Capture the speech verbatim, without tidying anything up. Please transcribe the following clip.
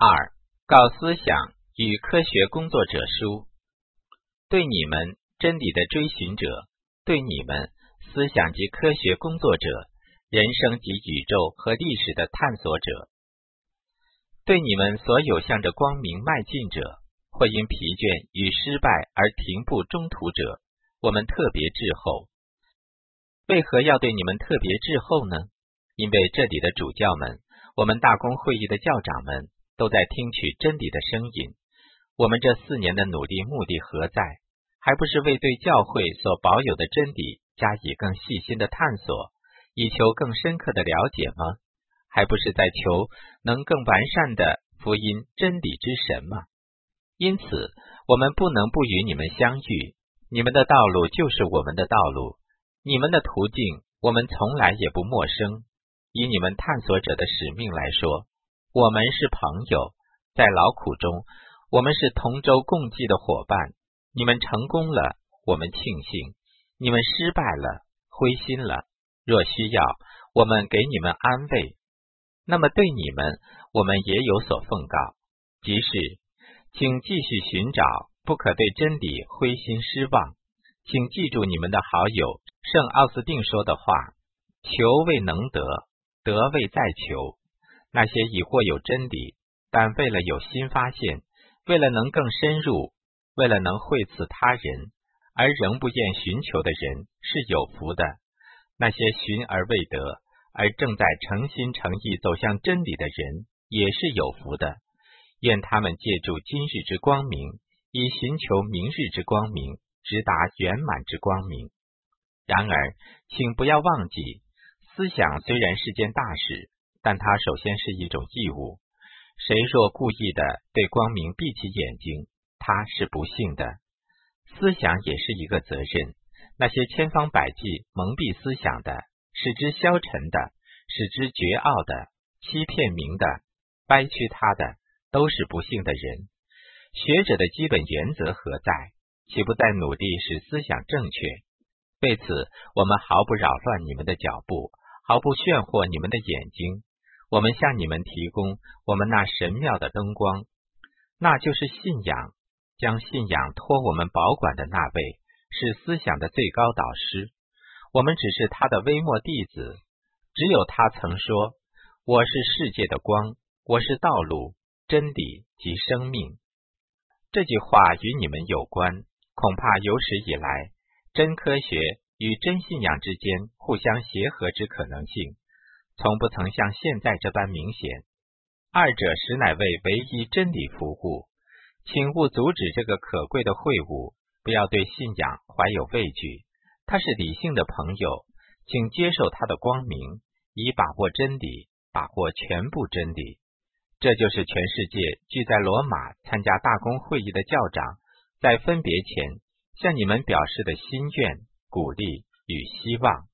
二、告思想与科学工作者书。对你们真理的追寻者，对你们思想及科学工作者，人生及宇宙和历史的探索者，对你们所有向着光明迈进者，或因疲倦与失败而停步中途者，我们特别致候。为何要对你们特别致候呢？因为这里的主教们，我们大公会议的教长们都在听取真理的声音。我们这四年的努力目的何在？还不是为对教会所保有的真理加以更细心的探索，以求更深刻的了解吗？还不是在求能更完善的福音真理之神吗？因此，我们不能不与你们相遇。你们的道路就是我们的道路，你们的途径我们从来也不陌生。以你们探索者的使命来说，我们是朋友，在劳苦中，我们是同舟共济的伙伴。你们成功了，我们庆幸；你们失败了，灰心了。若需要，我们给你们安慰。那么对你们，我们也有所奉告，即是，请继续寻找，不可对真理灰心失望。请记住你们的好友圣奥斯定说的话：求未能得，得未再求。那些已获有真理，但为了有新发现，为了能更深入，为了能惠赐他人，而仍不厌寻求的人是有福的。那些寻而未得，而正在诚心诚意走向真理的人也是有福的。愿他们借助今日之光明，以寻求明日之光明，直达圆满之光明。然而，请不要忘记，思想虽然是件大事，但它首先是一种义务。谁若故意的对光明闭起眼睛，他是不幸的。思想也是一个责任，那些千方百计蒙蔽思想的，使之消沉的，使之绝傲的，欺骗民的，掰曲他的，都是不幸的人。学者的基本原则何在？岂不在努力使思想正确？为此，我们毫不扰乱你们的脚步，毫不炫惑你们的眼睛。我们向你们提供我们那神妙的灯光，那就是信仰。将信仰托我们保管的那位，是思想的最高导师。我们只是他的微末弟子。只有他曾说：我是世界的光，我是道路、真理及生命。这句话与你们有关，恐怕有史以来真科学与真信仰之间互相协合之可能性，从不曾像现在这般明显。二者实乃为唯一真理服务。请勿阻止这个可贵的会晤，不要对信仰怀有畏惧。他是理性的朋友，请接受他的光明，以把握真理，把握全部真理。这就是全世界聚在罗马参加大公会议的教长，在分别前向你们表示的心愿、鼓励与希望。